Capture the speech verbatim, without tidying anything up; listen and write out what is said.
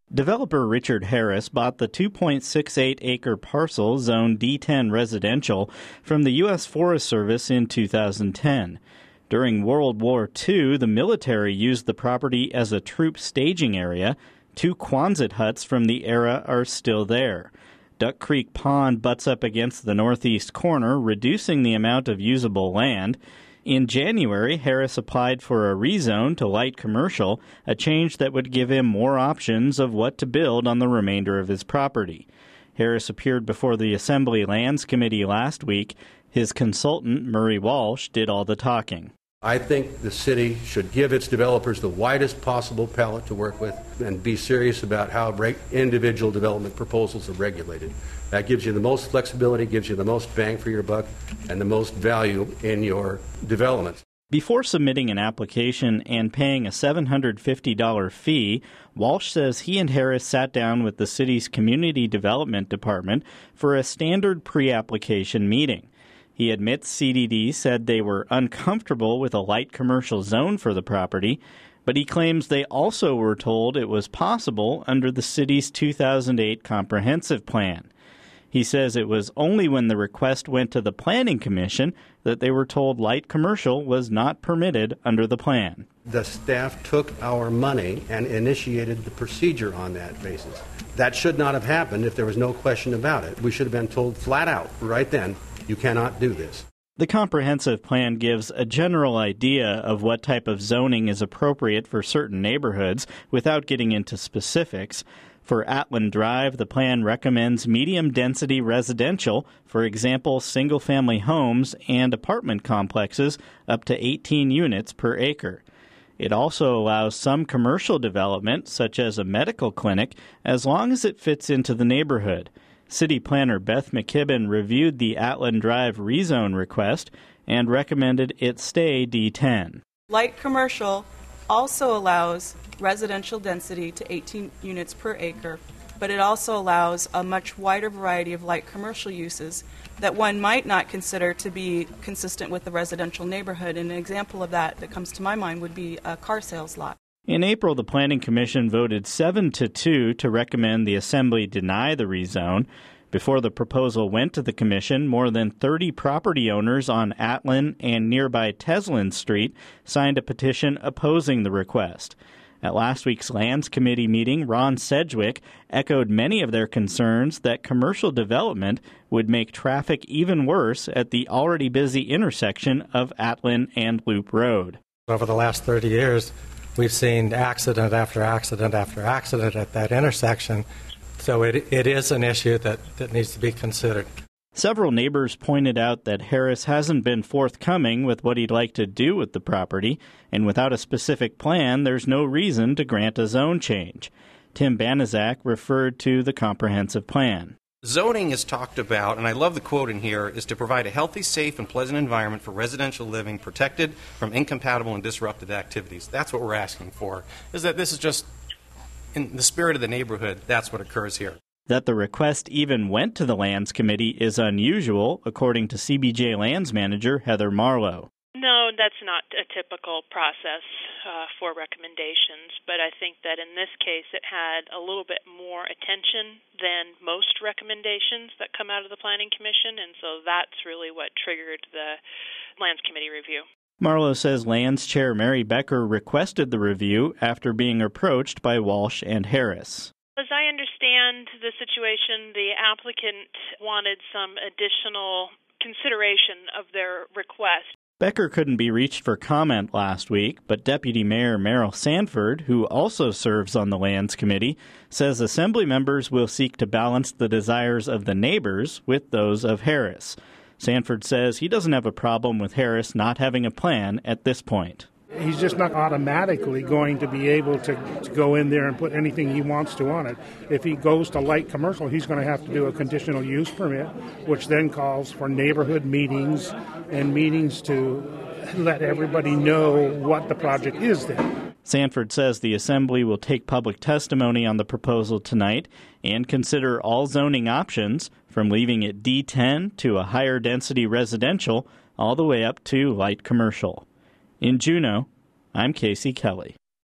Developer Richard Harris bought the two point six eight acre parcel zoned D ten residential from the U S Forest Service in two thousand ten. During World War Two, the military used the property as a troop staging area. Two Quonset huts from the era are still there. Duck Creek Pond butts up against the northeast corner, reducing the amount of usable land. In January, Harris applied for a rezone to light commercial, a change that would give him more options of what to build on the remainder of his property. Harris appeared before the Assembly Lands Committee last week. His consultant, Murray Walsh, did all the talking. I think the city should give its developers the widest possible palette to work with and be serious about how individual development proposals are regulated. That gives you the most flexibility, gives you the most bang for your buck, and the most value in your development. Before submitting an application and paying a seven hundred fifty dollars fee, Walsh says he and Harris sat down with the city's Community Development Department for a standard pre-application meeting. He admits C D D said they were uncomfortable with a light commercial zone for the property, but he claims they also were told it was possible under the city's two thousand eight comprehensive plan. He says it was only when the request went to the Planning Commission that they were told light commercial was not permitted under the plan. The staff took our money and initiated the procedure on that basis. That should not have happened if there was no question about it. We should have been told flat out right then, you cannot do this. The comprehensive plan gives a general idea of what type of zoning is appropriate for certain neighborhoods without getting into specifics. For Atlan Drive, the plan recommends medium-density residential, for example, single-family homes and apartment complexes up to eighteen units per acre. It also allows some commercial development, such as a medical clinic, as long as it fits into the neighborhood. City Planner Beth McKibben reviewed the Atlan Drive rezone request and recommended it stay D ten. Light commercial also allows residential density to eighteen units per acre, but it also allows a much wider variety of light commercial uses that one might not consider to be consistent with the residential neighborhood. And an example of that that comes to my mind would be a car sales lot. In April, the Planning Commission voted seven to two to recommend the Assembly deny the rezone. Before the proposal went to the Commission, more than thirty property owners on Atlan and nearby Teslin Street signed a petition opposing the request. At last week's Lands Committee meeting, Ron Sedgwick echoed many of their concerns that commercial development would make traffic even worse at the already busy intersection of Atlan and Loop Road. Over the last thirty years, we've seen accident after accident after accident at that intersection, so it, it is an issue that, that needs to be considered. Several neighbors pointed out that Harris hasn't been forthcoming with what he'd like to do with the property, and without a specific plan, there's no reason to grant a zone change. Tim Banaszak referred to the comprehensive plan. Zoning is talked about, and I love the quote in here, is to provide a healthy, safe, and pleasant environment for residential living, protected from incompatible and disruptive activities. That's what we're asking for, is that this is just, in the spirit of the neighborhood, that's what occurs here. That the request even went to the Lands Committee is unusual, according to C B J Lands Manager Heather Marlowe. No, that's not a typical process uh, for recommendations, but I think that in this case it had a little bit more attention than most recommendations that come out of the Planning Commission, and so that's really what triggered the Lands Committee review. Marlowe says Lands Chair Mary Becker requested the review after being approached by Walsh and Harris. As I understand the situation, the applicant wanted some additional consideration of their request. Becker couldn't be reached for comment last week, but Deputy Mayor Merrill Sanford, who also serves on the Lands Committee, says Assembly members will seek to balance the desires of the neighbors with those of Harris. Sanford says he doesn't have a problem with Harris not having a plan at this point. He's just not automatically going to be able to, to go in there and put anything he wants to on it. If he goes to light commercial, he's going to have to do a conditional use permit, which then calls for neighborhood meetings and meetings to let everybody know what the project is then. Sanford says the Assembly will take public testimony on the proposal tonight and consider all zoning options, from leaving it D ten to a higher density residential all the way up to light commercial. In Juneau, I'm Casey Kelly.